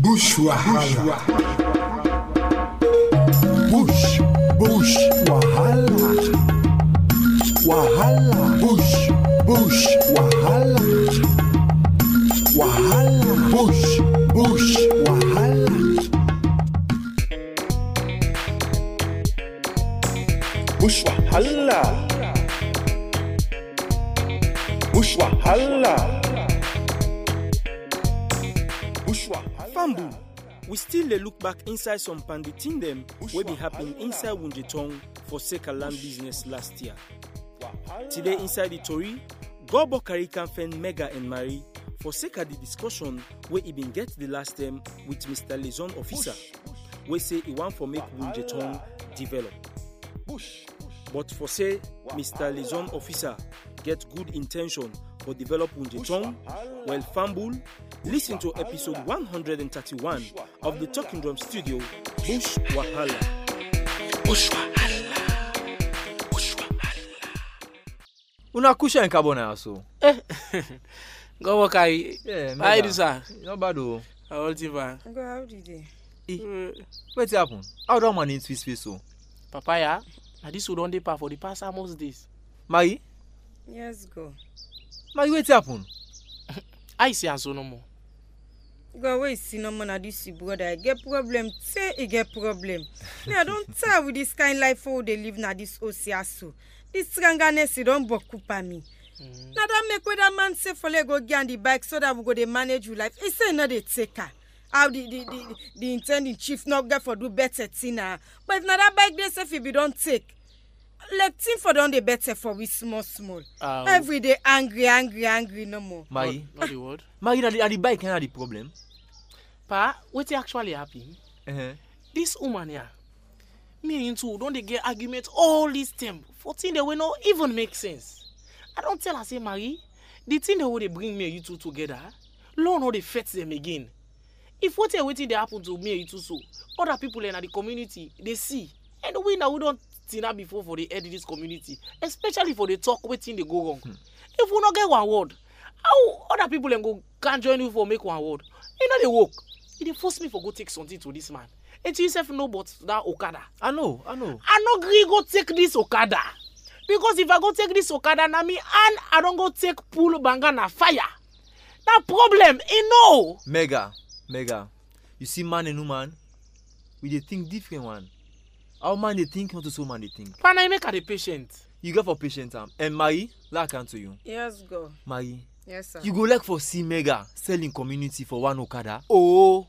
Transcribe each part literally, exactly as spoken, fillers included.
Bush Wahala. Bush, Bush Wahala. Wahala. Bush, Bush Wahala. Wahala. Bush, Bush Wahala. Bush Wahala. Bush Wahala. Bush Wahala. Fambu, we still dey look back inside some panditin dem wey be happen inside Wunjetong for Seka land business last year. Today inside the tori, Gobo carry campaign Mega and Marie for Seka the discussion wey e been get the last time with Mister Liaison Officer, wey say e want for make Wunjetong develop. But for say Mister Liaison Officer get good intention for develop Wunjetong, well Fambul, listen to episode one hundred thirty-one of the Talking Drum Studio, Bush Wahala. Bush Wahala. Bush Wahala. Una kusha in carbona so. Go work I. Yeah, How you do, sir? Not bad though. How old you are? Go, how did they? Eh, what's happen? How do man in Swiss face so? Papaya, now this would only pay for the past almost days. Marie? Yes, go. Marie, what's happen? I see so no more. Go away, see no more. This brother, I get problem. Say he get problem. Me, I don't tell with this kind life how they live na this Osiaso. This stranganess, he don't boku pa me. Mm. Now that make with that man say for let go get on the bike so that we go they manage your life. He say no they take her. How the the the, the intending chief not get for do better thing now. But if not that bike they say if we don't take, let team for done the better for we small small. Uh, Every day angry angry angry no more. Marie, not, not the word. Marie, at the, the bike can't have the problem. Pa, what actually happen? Uh-huh. This woman here, me and two don't they get argument all this time for things that will not even make sense. I don't tell her say Marie, the thing that will they bring me and you two together, Lord no they fetch them again. If what they waiting they happen to me and you two so, other people in the community they see, and we now we don't see that before for the head of this community, especially for the talk waiting they go wrong. Hmm. If we not get one word, how other people then go can't join you for make one word? You know they work. They force me for go take something to this man. And you yourself know about that Okada. I know, I know. I no agree go take this Okada. Because if I go take this Okada na me and I don't go take pull banga na fire. That problem, you know. Mega, Mega. You see man and woman, we they think different one. Our man they think, not so man they think. Can I make her the patient? You go for patient time. And Marie, like to you. Yes, go. Marie. Yes, sir. You go like for see Mega selling community for one Okada. Oh.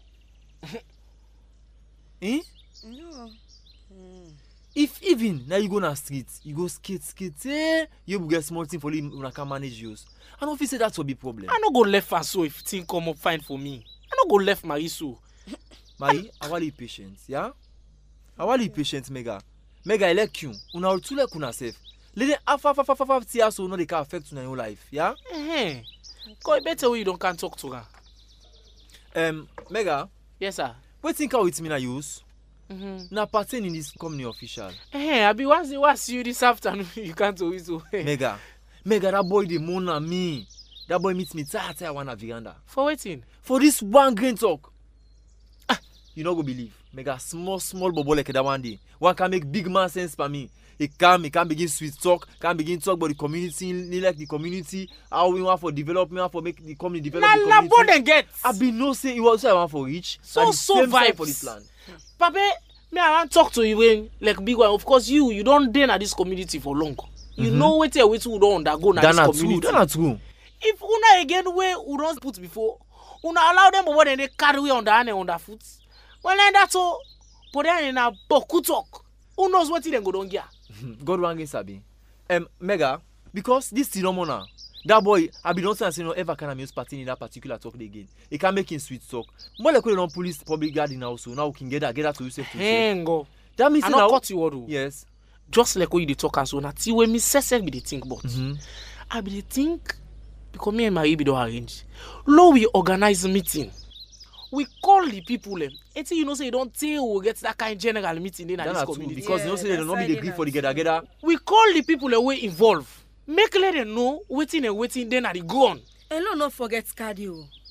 Eh? No. Mm. If even now you go na street, you go skate, skate, eh? You will get small thing for you when I can manage yours. I don't feel say that will be problem. I no go left her so if thing come up fine for me. I no go left Marie so. Marie, I want you patient, yeah? I want you patient, Mega. Mega, I like you. Una will too like una safe. Let them half half half half half see so no they can affect you in your life, yeah? Eh. Go better way you don't can talk to her. Um, Mega. Yes, sir. What think how with me na use? Mm-hmm. Na partner in this company official. Eh, I be once you was you this afternoon. You can't always do. Mega, Mega, that boy the moon na me. That boy meets me tight tight one at veranda. For waiting. For this one green talk. Ah, you not go believe. Mega small small bubble like that one day. One can make big man sense for me. He can, he can begin sweet talk, can begin talk about the community, he like the community, how we want for development, for make the community develop na, the community. Na, na, get. I be no say he was I want for reach. So, so vibes. For this land. Papa, me I want talk to you when, like big one. Of course, you, you don't dare at this community for long. You mm-hmm. know what we two don't undergo na this community. That's not true. If una again way we don't put before, una allow them over then they carry way on the hand and on the foot. Well, then that's all. But then in a boku talk, who knows what they go down here? God wangin sabi. Um, Mega, because this phenomenon, that boy, I be don't say no ever can use party in that particular talk again. He can make him sweet talk. More like when don't police public guard in house, so now we can get that, get that to yourself. Hang on. That means I now. not cut you all. Yes. Just like when you talk as well. Now, see when me say be the think about. Mm-hmm. I be the think because me and my baby don't arrange. Now we organize meeting. We call the people them. And you know say you don't tell we get that kind of general meeting in this community. Because yeah, you know say they don't be the agree for the get together. We call the people the way involved. Make let them know waiting and waiting then at the ground. And no not forget cardio. Na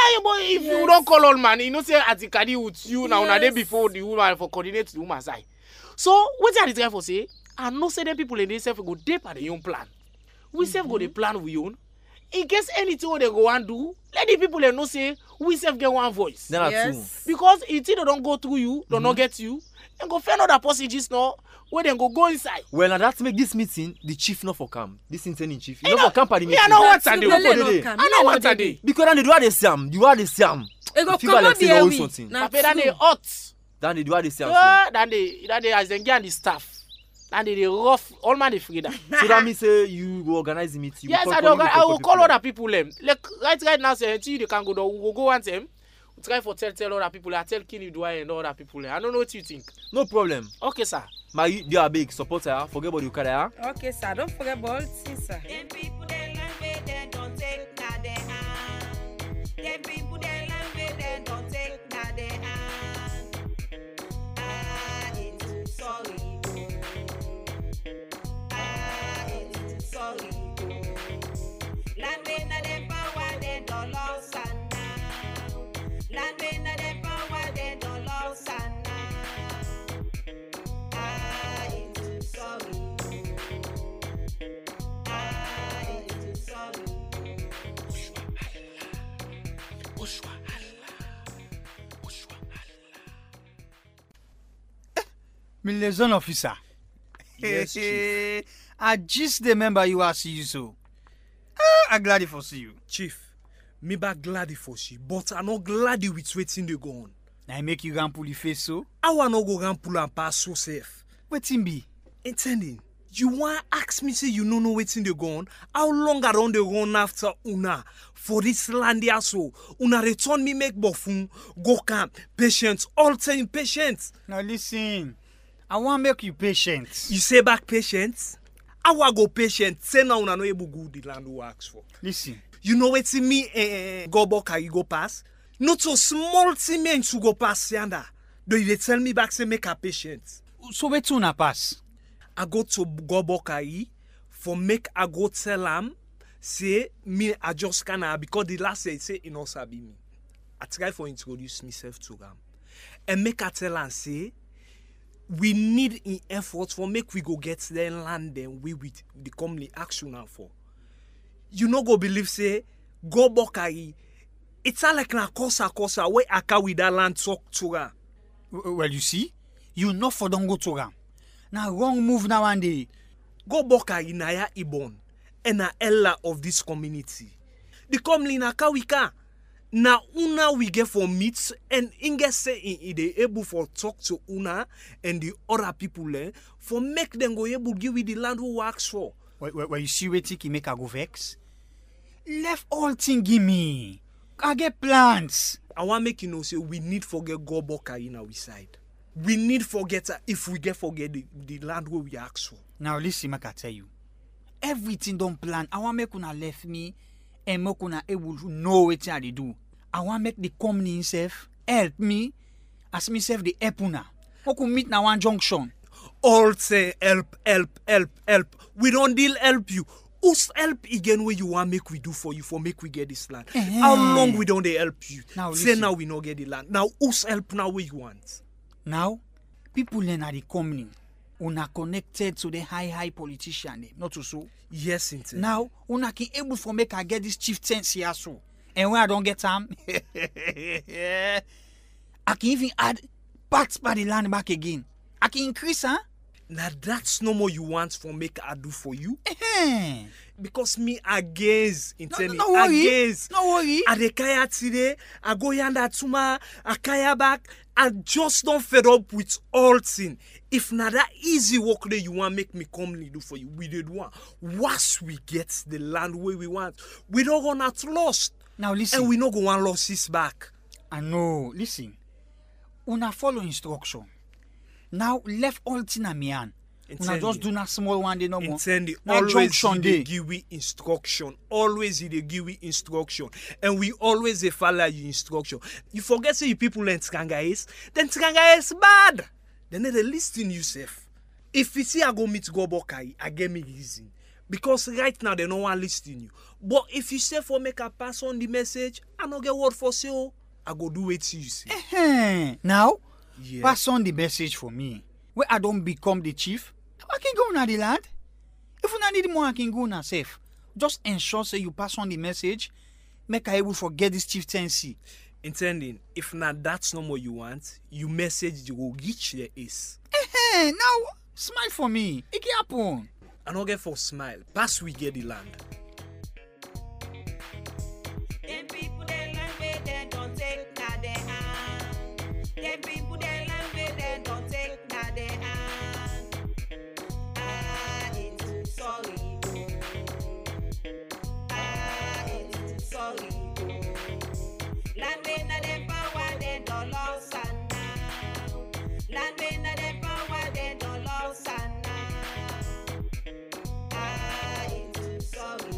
you boy if Yes. you don't call old man, you know say Atikadi with you now na day Yes. before the woman for coordinate the woman side. So what I dey try for say, I know say them people in this self go dey per the own plan. We self go dey plan we own. In case anything what they go and do, let the people they know say we self get one voice. Then are two. Yes. Because if they don't go through you, they not get you, and go find other passages now where they go go inside. Well, now that make this meeting the chief not for camp. This intending chief. You You not know- for camp at the me, meeting. I know what That's I do. Lele Nobody no dey. come. I know Me what no I dey. do. Because then they do what they Siam. You are the Siam. E go Feel like comot say there you know we. something. Na But then they true. hot. Then they do what they Siam. Uh, then they then they as they get the staff. Then they, they rough all man they free that. So that means say you go organize the meeting. You Yes, call I, people, do, you I will people call there. other people them. Like right right now, say until they can go down, we will go and them. We try for tell tell other people. I tell Kenny Dwyer and other people. I don't know what you think. No problem. Okay, sir. My you are big supporter. Forget about you carry. Okay, sir. Don't forget about things, sir. Them people they land where they don't take na they hand. Them people they land where they don't take na they hand. Ah, it's sorry. Ah, it's sorry. Land where na them power they don't lost and now. Land where na them power they don't lost and now. Ah, it's sorry. Ah, it's sorry. Me liaison officer. Yes, Chief. I just remember you are see you so. Ah, I'm glad for see you. Chief, me ba glad for she, but I no glad with wetin dey go on. Now make you run pull the face so. I wan no go ran pull and pass so safe. Wetin be? Intending, you wan ask me say you no know wetin dey go on? How long I don dey run after una for this land here so? Una return me make bofun, go camp, patient, all time patient. Now listen, I want make you patient. You say back patient? I wan go patient, say now una no able go the land we ask for. Listen, You know wetin me eh, go back and you go pass? Not so small thing men to go pass yonder. Though you dey tell me back say make a patient. so wetin una pass? I go to Gobokai for make I go tell am say me I just canna because the last say say he no sabi me. I try for introduce myself to am and make I tell am say we need in effort for make we go get the land then we with the company action now for. You no go believe say Gobokai it's all like na kosa kosa where I can with that land talk to am. W- Well, you see, you not for don't go to ram. Now wrong move now and day. Gobokai inaya ibon and na ella of this community. The community na kawika na una we get for meet and inge say in in they able for talk to una and the other people eh, for make them go able give we the land who works for. Well, well, well you see wetin can make I go vex? Left all thing give me. I get plans. I want make you know say we need forget Gobokai in our side. We need forget her if we get forget the, the land where we ask for. Now listen, make I tell you. Everything don't plan. I want make una left me and make una able to know wetin I dey do. I want make the company itself help me as myself the help una. We could meet now one junction. All say help, help, help, help. We don't deal help you. Who's help again where you want make we do for you for make we get this land? Eh. How long we don't they help you? Now say listen. now we not get the land. Now who's help now where you want? Now, people learn at the company. Una connected to the high high politician name, not to so. Yes, indeed. Now, una can able for make I get this chieftaincy here so. And when I don't get time, I can even add parts by the land back again. I can increase, huh? Now that's no more you want for make I do for you. Eh. Because me against No, intending no, no worry. against. No worry. I dey kaya today, I go yanda tuma, I kaya back. I just don't fed up with all thing. If not that easy work there you want make me come do for you, we did one. Once we get the land where we want, we don't go not lost. Now listen. And we no go want losses back. I know. Listen. Una follow instruction. Now left all thing at me hand. Una just do not small one day no more. Intending Now always junction he dey day. give we instruction. Always he dey give we instruction. And we always dey follow you instruction. You forget say you people learn Tkanga is, then Tkanga is bad. Then they listen you safe. If you see I go meet Gobokai, I get me reason. because right now they no one listening you. But if you say for make a pass on the message, I no get word for say oh, I go do it you see. Eh, now, Yeah. pass on the message for me. Where I don't become the chief, I can go na the land. If you need more, I can go na safe. Just ensure say you pass on the message. Make I able forget this chieftaincy. Intending, if not that's not what you want, you message you will reach the ace. Eh, now smile for me. It can happen. I no get for smile. Pass we get the land. Them people they learn where they don't take na their hand. Them people they learn where they don't take na their hand. Ah, it's sorry. Ah, it's sorry. Land where na them power they don't lost and now. Land where na them power they don't lost and now. Ah, it's sorry.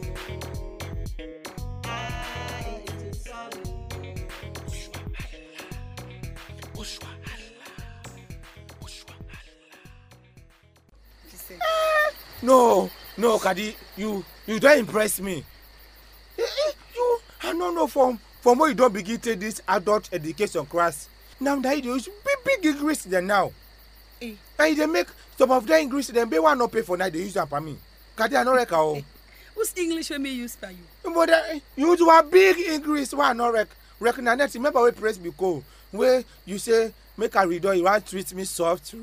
No, no, Kadi, you you don't impress me. Eh, eh, you, I don't know from from where you don't begin to this adult education class. Now that you use big big English there now. Eh. And they make some of the English them they want not pay for now they use them for me. Kadi, I don't reckon. Oh. Whose English when me use for you? But uh, you do a big English one not rec recognize. Remember we press because where you say make a reader you want treat me soft.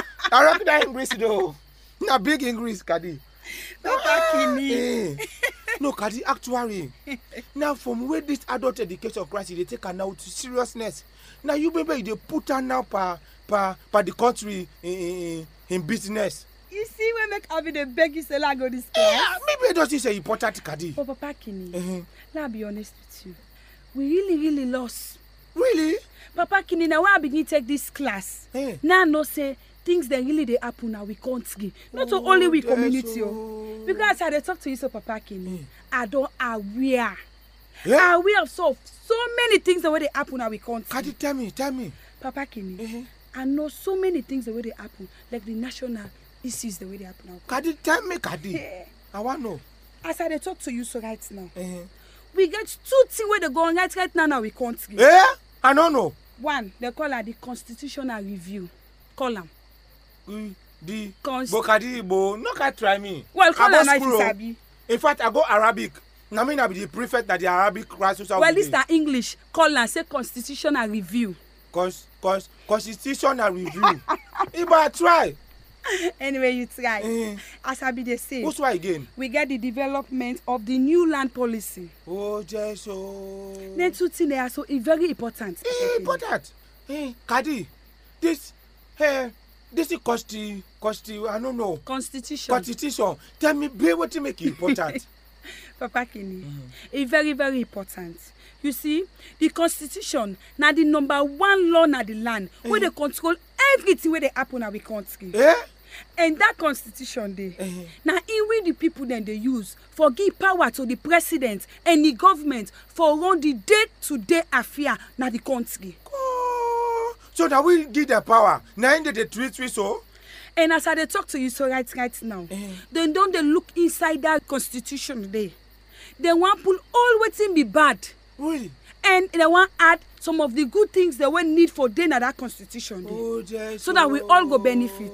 I recognize English though. Na big English, Kadi. Papa Kini. Eh. No, Kadi, actually. Now, from where this adult education crisis, they take her now to seriousness. Now, you baby, they put her now per, per, per the country in, in, in business. You see when make Abi dey beg you say I go this class? Yeah, maybe it doesn't say important, Kadi. But Papa Kini, Uh-huh. now be honest with you. We really, really lost. Really? Papa Kini, now when I begin take this class, Eh. now I know say things that really they happen now we country. Not Oh, only we that's community. so- Oh. Because I dey talk to you so Papa Kini, Mm. I don't aware. Yeah? Aware of so so many things that way they happen now we country. Kadi, tell me, tell me. Papa Kini, Uh-huh. I know so many things the way they happen, like the national issues the way they happen now. Kadi, tell me, Kadi. Yeah. I want to know. As I dey talk to you so right now, Uh-huh. we get two things where they go on right right now now we country. Eh? I don't know. One, they call her the constitutional review. Call am. Mm, the Const- but Kadi, but no can try me. Well, call I am go nice school, oh. sabi. In fact, I go Arabic. Now me na be the prefect that the Arabic class. Well, this na English. Call am say constitutional review. Cons, cons, constitutional review. If I try. Anyway, you try. Eh. As I be dey say, Who's why again? we get the development of the new land policy. Oh, Jesus. Oh. Then two things they are so e very important. Eh, important. Eh, Kadi, this, eh, this is consti, consti, I don't know. Constitution. Constitution. Tell me, be what to make it important. Papa Kini, e very very important. You see, the constitution na the number one law na the land mm. wey dey control everything wey dey happen na we country. Eh? And that constitution dey Eh. na im wey the people dem dey use for give power to the president and the government for run the day-to-day affair na the country. Oh, so now we give the power. Now in the they treat we so. And as I dey talk to you so right right now, Eh. dem don dey look inside that constitution dey. Dem wan pull all wetin be bad. Really? And they want add some of the good things they will need for day na that constitution dey. Oh, Jesus. So that we all go benefit.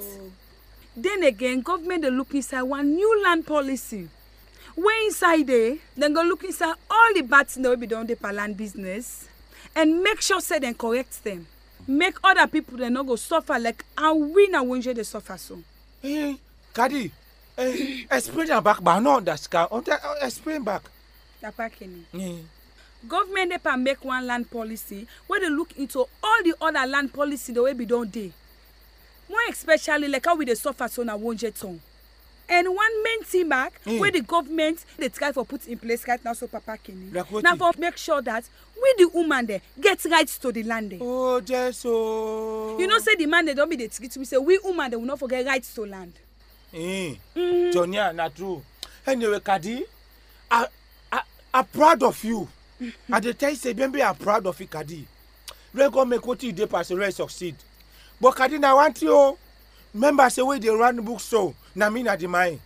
Then again, government dey look inside one new land policy. Wey inside there, dem go look inside all the bad things wey be done dey per land business and make sure say dem correct them. Make other people dem no go suffer like how we na Wunje dey suffer so. Eh, Kadi, eh, explain your back, but I no understand. Until- uh, Explain back. Papa Kini. Eh. Government dey per make one land policy wey dey look into all the other land policy the way be don dey. More especially like how we dey suffer so na Wunje town. And one main thing back Mm. wey the government dey try for put in place right now so Papa Kini. Like what Na it? for make sure that we the woman there get rights to the land there. Oh, Jesus. You know say the man dey don be dey treat we say we woman dey will not forget rights to land. Eh. Mm. Johnny, na true. Anyway, Kadi, I, I, I'm proud of you. I dey tell you say, baby, I'm proud of you, Kadi. We go make what you dey pass the rest succeed. But Kadi, na want you. Remember say we dey run book so. Na me na the mind.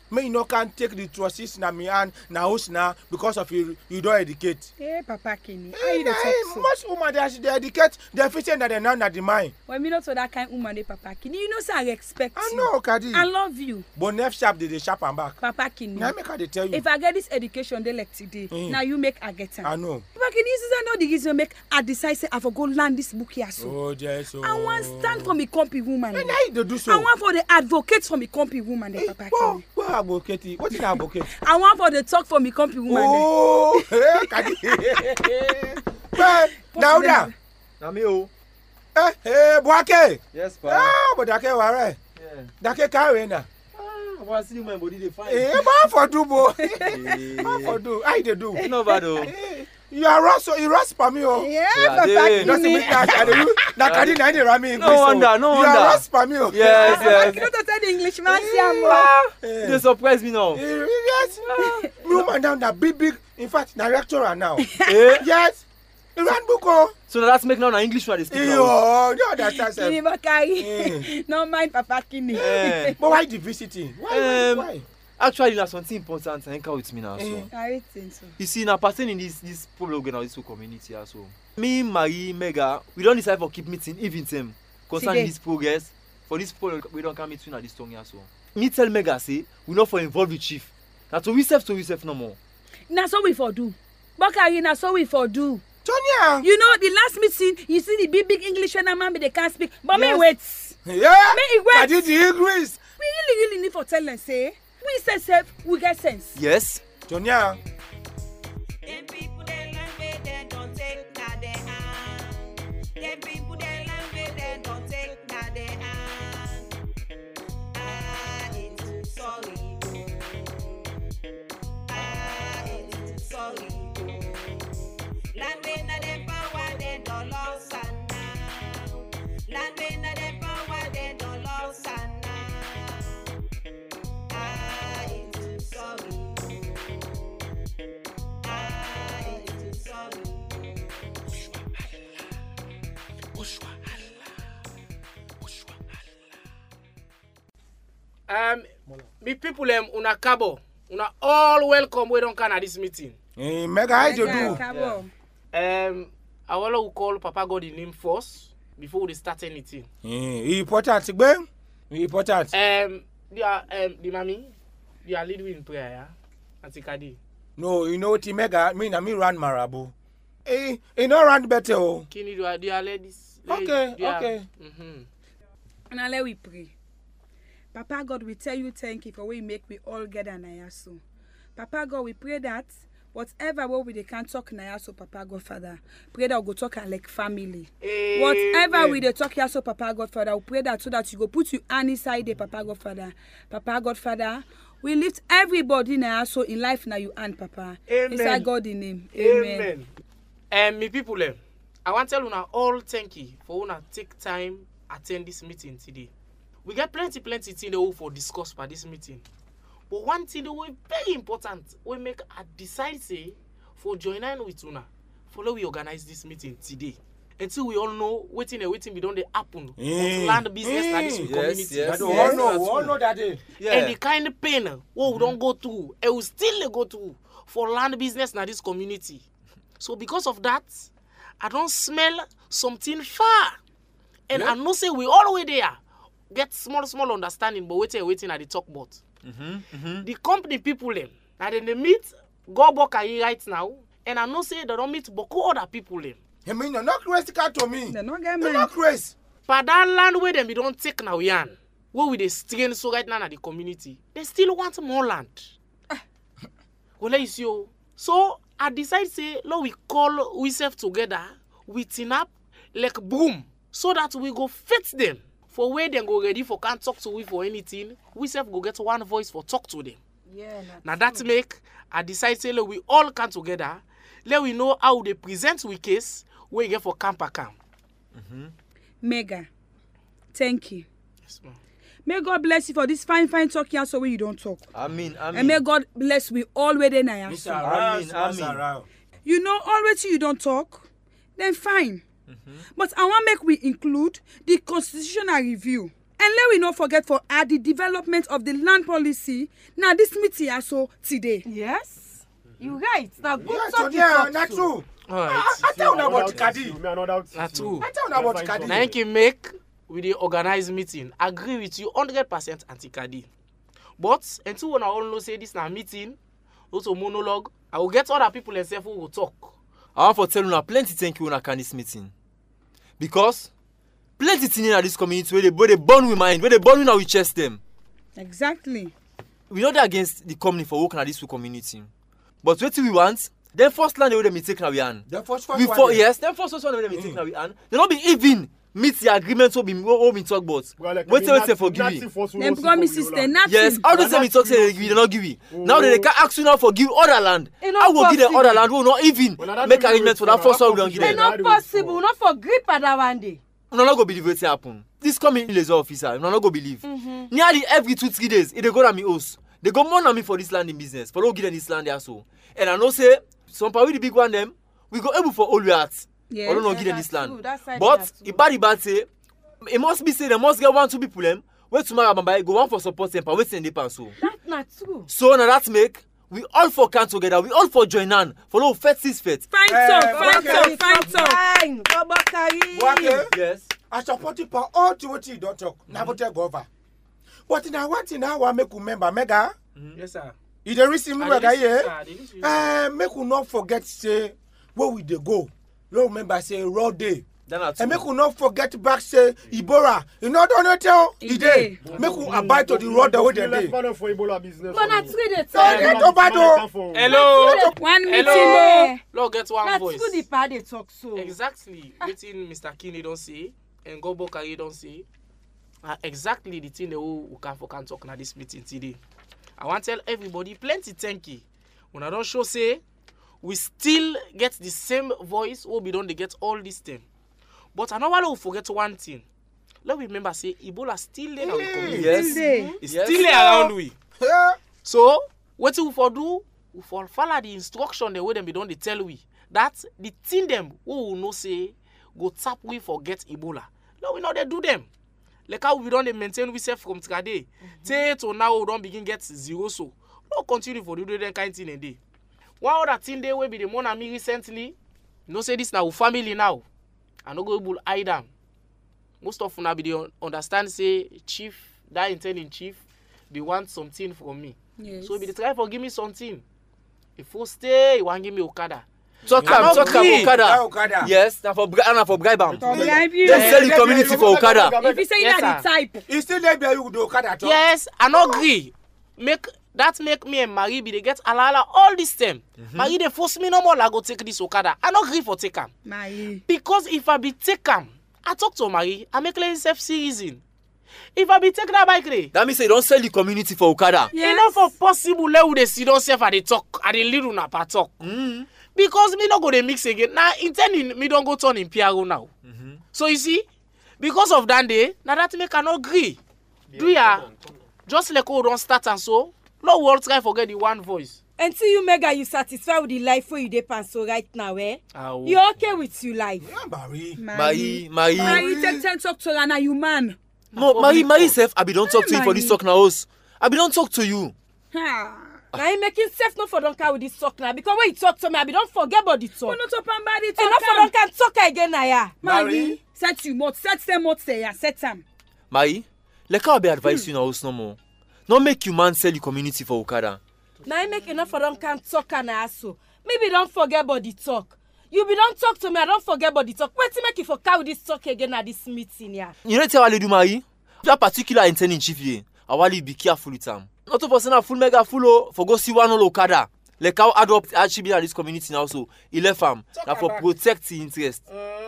me you no can take the trustees na me and na house na because of you you don't educate. Hey, Papa Kenny, how Eh, you dey na, talk eh, so? most woman dey they educate they fit say na dem now na the mind. When me not to that kind woman, dey Papa Kenny, you know say I respect I you. know Kadi. I love you, But next sharp dey dey sharp am back. Papa Kenny. Na make I dey tell you. If I get this education dey like today, Mm. now you make I get am. I know. Papa Kenny, this is not the reason make I decide say I for go land this book here so. Oh yes. Oh. I want stand for me compy woman. And dem. how you dey do so? I want for the advocate for me compy woman, dem, Papa Wow, Kenny. wow, advocate. What is advocate? I want for the talk for me compy woman. dem. Oh, eh, Kadi. Eh, now da. Na me o. Eh, eh, Boake. Yes, pa. Ah, but Dake ware. Yeah. Dake carry na. I want to see my body dey fine. Eh, but for do bo. Eh. What for do? How you dey do? No bad o. Eh, you are rust, so you rust for me, oh. Yeah, Yeah, Papa dey. You don't see me Kenny. na Kadi you. Na Kadi na dey ram me English. No wonder, no You are wonder. rust for me, oh. Yes, Papa yes. Kenny to tell the English man see am o. Eh. They surprise me now. Eh, yes. Woman down that big big. In fact, na lecturer now. Eh? Yes. You run book, oh. So that's make now na English one dey speak now. Yo, you understand, sir. Kenny Bakari. Eh. No mind Papa Kenny. Eh. But why the visiting? Why? Um, why? why? Actually, na something important I encounter with me now. So. Eh. I think so. You see, na person in this this problem again this whole community also. Me, Marie, Mega, we don't decide for keep meeting even them concerning Today. this progress. For this problem, we don't come meeting at this tongue here so. Me tell Mega say we not for involve the chief. Na to we self to we self no more. Na so we for do. Bakari, na so we for do. Tonya. You know, the last meeting, you see the big, big English when a man they can't speak. But Yes. me wait. Yeah. Me it wait. I did the English. We really, really need for tell them, say, we say self, we get sense. Yes. Tonya. Them people they learn where they don't take na their hand. Them people they learn where they don't take na their hand. I ain't sorry. I ain't sorry. Land where na them power they don't lost and now. Land where na them power they don't lost and now. I ain't sorry. I ain't sorry. Um, me people um, una cabo, una all welcome. We don't come at this meeting. Eh, Mega, how you Mega, do? Cabo. Um, I want to call Papa God the name first before we start anything. Eh, important, Sigbe. Important. Um, they are um the mommy, they are leading in prayer. Yeah? Auntie Kadi. No, you know what, Mega, me na me run Marabu. Eh, you know run better, oh. Kini, they are they are ladies. Okay, they are- okay. Mhm. Now let we pray. Papa God, we tell you thank you for we make we all gather na so. Papa God, we pray that whatever way we they can talk na so, Papa God Father, pray that we go talk like family. Whatever Amen. we they talk here so, Papa God Father, we pray that so that you go put you hand inside the Papa God Father. Papa God Father, we lift everybody na so in life na you hand, Papa. Amen. Inside God in name. Amen. Amen. Um, me people, um, I want to tell una all thank you for una take time attend this meeting today. We get plenty, plenty things that we for discuss by this meeting. But one thing that we very important, we make a decide say for joining with una, follow we organize this meeting today. Until we all know waiting and waiting we don't dey happen Mm. on land business mm. this Yes, community. yes, That we yes. all know, we all know that day. Yeah. And the kind of pain what we don't go through, and we still dey go through for land business na this community. So because of that, I don't smell something far. And Yeah. I know say we all the way there get small, small understanding, but waiting, waiting at the talk about. Mm-hmm. Mm-hmm. The company people them, and then they meet Gobokayi right now, and I know say they don't meet Boko other people them. I mean, you're not crazy to me. They not get You're me. not crazy. But that land where them we don't take now yan, where we they strain so right now at the community, they still want more land. Well, you see, oh. So I decide say, Lord, we call we self together, we team up like boom, so that we go fit them for where they go ready for can't talk to we for anything. We self go get one voice for talk to them. Yeah, Now that make I decide say, Lord, we all come together. Let we know how they present we case where you get for camp a camp. Mega. Thank you. Yes, ma'am. May God bless you for this fine, fine talk here so when you don't talk. Amen. Amen. And may God bless we already now. Mister Amen, Around, amen. Mister Around. You know, already you don't talk, then fine. But I want make we include the constitutional review. And let we not forget for add the development of the land policy. Now this meeting also today. Yes, you right. Now good Yeah, talk. yeah, not true. Alright. I I tell you about Kadi. Na true. I tell you about Kadi. Na him can make with the organized meeting agree with you one hundred percent anti-Kadi. But until when I all know say this na meeting, also monologue, I will get other people and say who will talk. I want for tell you plenty thank you when I can this meeting. Because plenty things in this community where they, where they born with mind, where they born with our chest them. Exactly. We not against the company for working at this community. But what we want, them first land where they me take now we hand. The first first We one for there. yes, them first one where they me take now we hand. They not be even meet the agreement so be what we talk about. Wait till wait for give me. Them promise sister nothing. Yes, how do they me talk say they give you, they not give you. Now they can ask you now for give other land. E I no will give them possible. other land. We will not even make arrangement for that first one we don't give E them. not possible. Not for grip at that one day. Una not go believe wetin happen. This coming laser officer, una not go believe. Mm-hmm. Nearly every two three days, e dey go na me house. They go more na me for this landing business. For no give them this land there so. And I know say some part with the big one them, we go able for all we at. Yes. I don't know give them that's this land. true. That side But that's true. if bad bad say, it must be say they must get one two people them. Wait tomorrow bamba go one for support them, wait send them so. That's not true. So now that make we all for come together. We all for join hand. For no fet six fet. Fine Eh, talk, fine okay. talk, fine talk. Fine. Obakari. Wake. Yes. I support you for all to what you don't talk. Now go take over. But now one thing I want make you remember, Mega. Yes, sir. You dey receive me, I dey Mega, listen, yeah? sir. I dey listen. Eh, make you not forget say where we dey go. You remember say road day. Then I And make you not forget back say Ibora. You know don't know tell E e dey. Make you abide to the road the way they dey. But na true dey So talk. dey to bad o. Hello. One meeting. Hello. Oh. Lord, get one Na voice. true the pa dey talk so. Exactly. Wetin Mister Kinney don say and Gobo Kari don say. Uh, exactly the thing that we can for can talk na this meeting today. I want tell everybody plenty thank you. When I don't show say we still get the same voice we be don dey get all this time. But I know why we forget one thing. Let we remember say Ebola still there in the community. Yes. Day. It's Yes. still there around we. Yeah. So what we for do? We for follow the instruction the way them be don dey tell we. That the thing them we will know say go tap we forget Ebola. No, we know they do them. Like how we don't dey maintain we self from today. Till to now we don't begin get zero so. No continue for do that kind thing a day. One other thing they will be the one and me recently. You know say this now family now. I no go able hide them. Most of una be dey understand say chief that intending chief they want something from me. Yes. So if they try for give me something. If you stay, you want give me Okada. Talk I am, not talk am agree. That Okada. Okada. Yes, na for bri- na for bribe am. For bribe you. Then sell the community for Okada. If you say Yes, you are the sir. type. You still dey there you do Okada talk. Yes, I no agree. Make that make me and Marie be dey get alala all this time. Mm-hmm. Marie dey force me no more like go take this Okada. I no agree for take am. My. Because if I be take am, I talk to Marie, I make like self reason. If I be take that bike dey, That means say don't sell the community for Okada. yes. Enough for possible let we dey sit down self at the talk, at the little na per talk. Mm. Because me no go dey mix again. Now intending me don't go turn in P R O now. Mm-hmm. So you see, because of that day, now that make I no agree. Do ya? Just like how don't start and so, no world try forget the one voice. Until you Mega you satisfied with the life where you dey pan so right now, eh? Ow. You okay with your life? Yeah, Barry. Marie, Marie. Marie, take ten talk to her now, you man. No, Marie, Marie self, I be don't talk to you for this talk now house. I be don't talk to you. Ha. Now you making self no for don't carry with this talk now because when you talk to me, I be don't forget about the talk. Oh, no top and body Enough talk. for don't can talk again now, yeah. Marie, set you mouth, set them mouth say ya, set them. Marie, like how I be advise you now house no more. Not make you man sell the community for Okada. Now you make enough for don't can talk and also. Maybe don't forget about the talk. You be don't talk to me, I don't forget about the talk. Wait till make you for carry this talk again at this meeting, yeah. You know tell do Marie? That particular intending chief here, I want you be careful with them. Not to person a full mega full oh, for go see one all Okada. Like how adopt actually be at this community now so he left am that for protect the interest.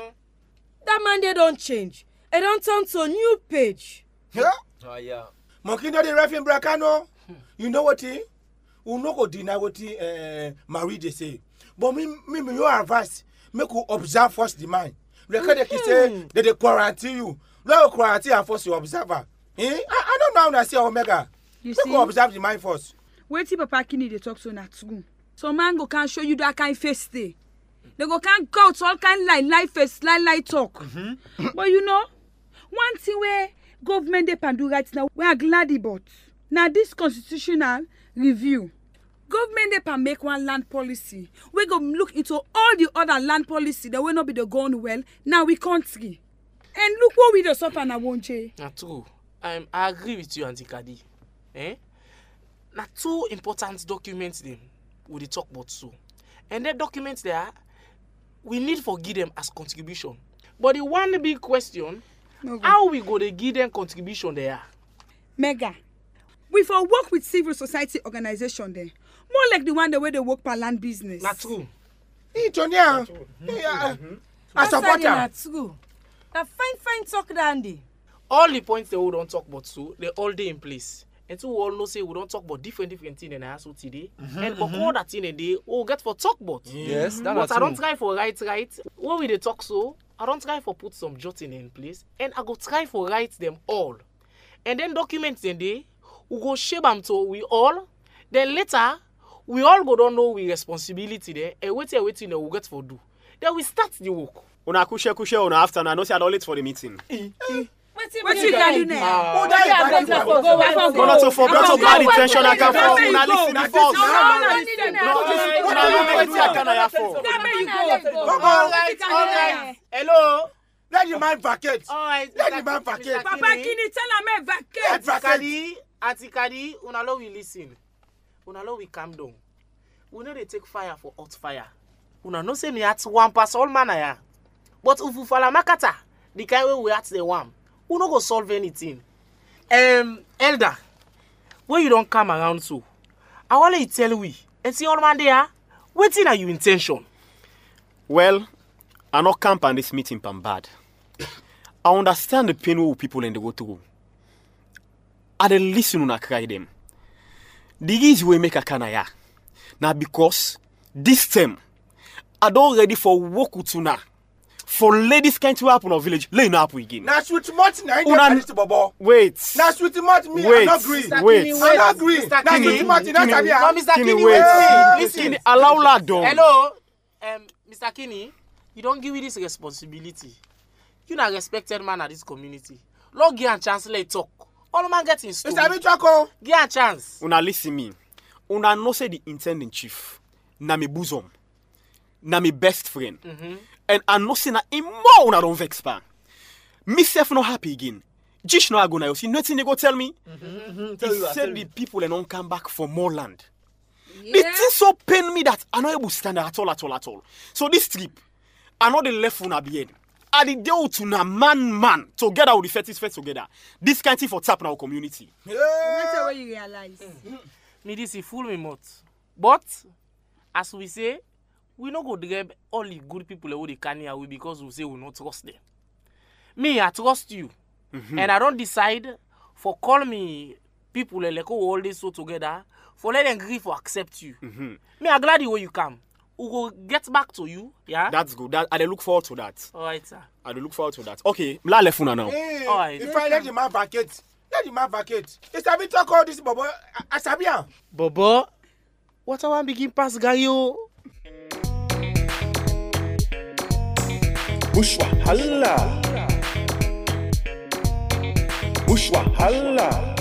That man they don't change. It don't turn to a new page. Yeah. Ah yeah. Monkey no dey ref in Bracano. You know what he? We no go deny what he uh, Marie dey say. But me me me your advice make you observe first the mind. Because they say they dey quarantine you. No quarantine and force you observer. Eh? I, I don't know how to say Omega. You Make see? you observe the mind first. Wait till Papa Kini they talk to na true. So man go can show you that kind face day. They go can go to all kind lie, lie face, lie, lie talk. Mm-hmm. But you know, one thing where government dey pan do right now, we are glad about. Now this constitutional review, government dey pan make one land policy. We go look into all the other land policy that will not be the going well now we country. And look what we do suffer now, won't you? Na true. Um, I agree with you, Auntie Kadi. Eh? Na two important documents them we dey talk about so. And that documents there, we need for give them as contribution. But the one big question, no how we go to give them contribution there? Mega, we for work with civil society organization there. More like the one the way they work per land business. Na true. Hey, Tonya. Hey, uh, I support na her. true. Na fine fine talk dandy. All the points that we don't talk about so, they all day in place. And so we all know say we don't talk about different different things in our house today. Mm-hmm, and but mm-hmm. all that in a day, we get for talk about. Yes, mm-hmm. that's But true. I don't try for right right. When we they talk so, I don't try for put some jotting in place. And I go try for write them all. And then documents then they, we go share them to we all. Then later, we all go don't know we responsibility there. And waiting waiting we get for do. Then we start the work. Una kushe kushe una after I know say I don't late for the meeting. What you can do now? Oh, that is bad. Go not to for not to bad intention I can for una listen the first. Una no make it I can I for. Come on. All right, all right. Hello. Let the man vacate. All right. Let the man vacate. Papa Kini tell am vacate. Let vacate. Kadi, Auntie Kadi, una lo we listen. Una lo we calm down. We know they take fire for hot fire. Una no say me at one pass all man ya. But if you follow Makata, the kind way we at the one, we no go solve anything. Um, Elder, when you don't come around so, I want you tell we, and see all man there, waiting are your intention? Well, I not camp on this meeting pan bad. I understand the pain what people in the go through. I dey listen una cry them. The reason we make a kanaya. Now because this time I don't ready for work with una. For ladies can't happen in village, lay no happen again. Na sweet malt na Una- India to bobo. Wait. Na sweet malt me Wait. I not agree. Wait. I not agree. Mister Na Kini. sweet malt na Kini. sabi No, am. Mister Kini, Kini, wait. wait. Kini, Listen. allow lad down. Hello, um, Mister Kinney, you don't give me this responsibility. You not respected man at this community. Lord, give a chance, let talk. All man get in story. Mister Bichoko. Give a chance. Una listen me. Una no say the intending chief. Na me bosom. Na me best friend. Mm-hmm. And I no say na him more una don't vex pa. Me self no happy again. Jish no agona you see nothing they go tell me. Mm-hmm. He said the people and don't come back for more land. The thing so pain me that I not able to stand there at all, at all, at all. So this trip, I know the left una behind. I did deal to na man man together with the fetish face together. This kind of thing for tap in our community. That's the way you realize. Me this he fool me much. But as we say, we no go grab all the good people who they can away because we say we not trust them. Me, I trust you. Mm-hmm. And I don't decide for call me people like who all this so together for let them agree for accept you. Mm-hmm. Me, I'm glad the way you come. We go get back to you, yeah? That's good. That, I dey look forward to that. All right, sir. I dey look forward to that. Okay, mla left una now. Hey, All right. if I let the man vacate, let the man vacate. Mister Bichoko this bobo. I sabi am. Bobo, what I want begin pass Gayo? Bush Wahala. Bush Wahala.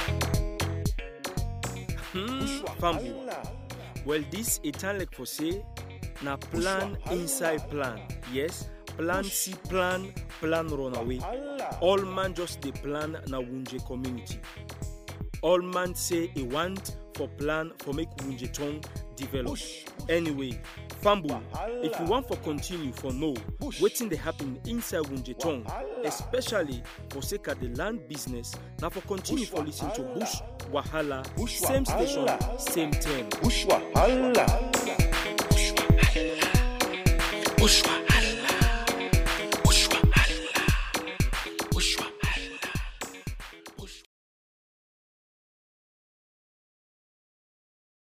Family. Well, this a time like for say, na plan inside plan. Yes, plan see plan, plan run away. All man just the plan na Wunje community. All man say a want for plan for make Wunje tongue develop. Anyway, Fambu, if you want for continue for know wetin dey happen inside Wunje tongue, especially for sake of the land business, now for continue for listen to Bush Wahala, same station, same time. Bush Wahala. Bush Wahala. Bush Wahala.